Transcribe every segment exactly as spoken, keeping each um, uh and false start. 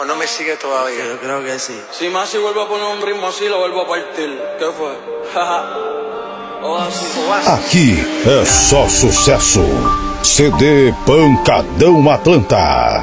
no me sigue todavía. Yo creo que sí. Si más si vuelvo a poner un ritmo así, lo vuelvo a partir. ¿Qué fue? Aqui é só sucesso. C D Pancadão Atlanta.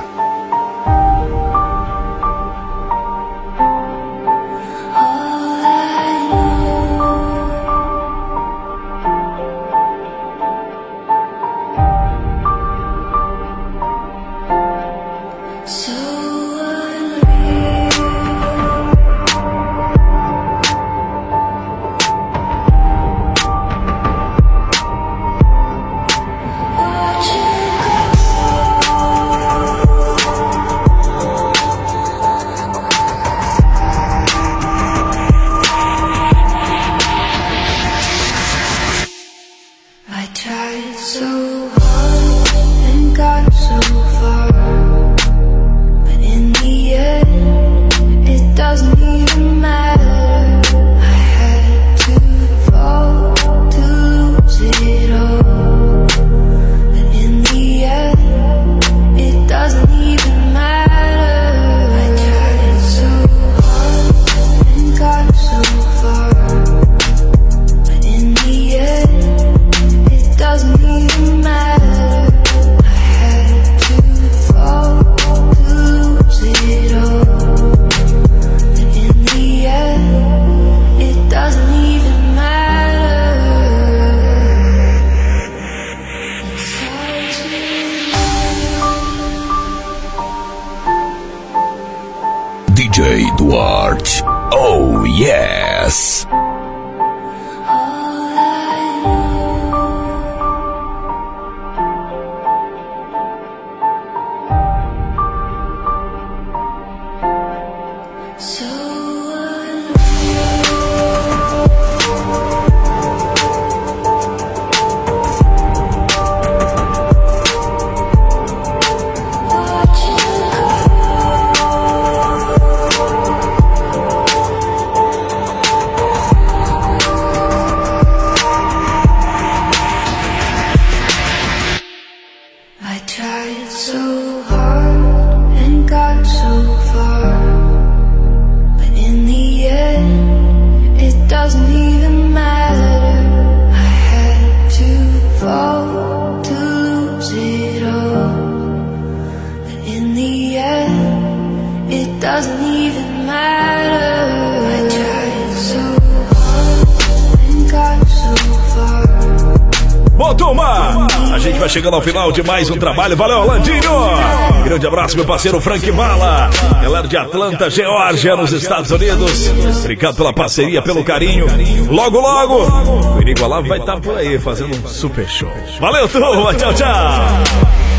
D J Duarte, oh yes! Chegando ao final de mais um trabalho. Valeu, Landinho! Grande abraço, meu parceiro Frank Bala. Galera de Atlanta, Geórgia, nos Estados Unidos. Obrigado pela parceria, pelo carinho. Logo, logo, o Inigualável vai estar por aí fazendo um super show. Valeu, turma! Tchau, tchau!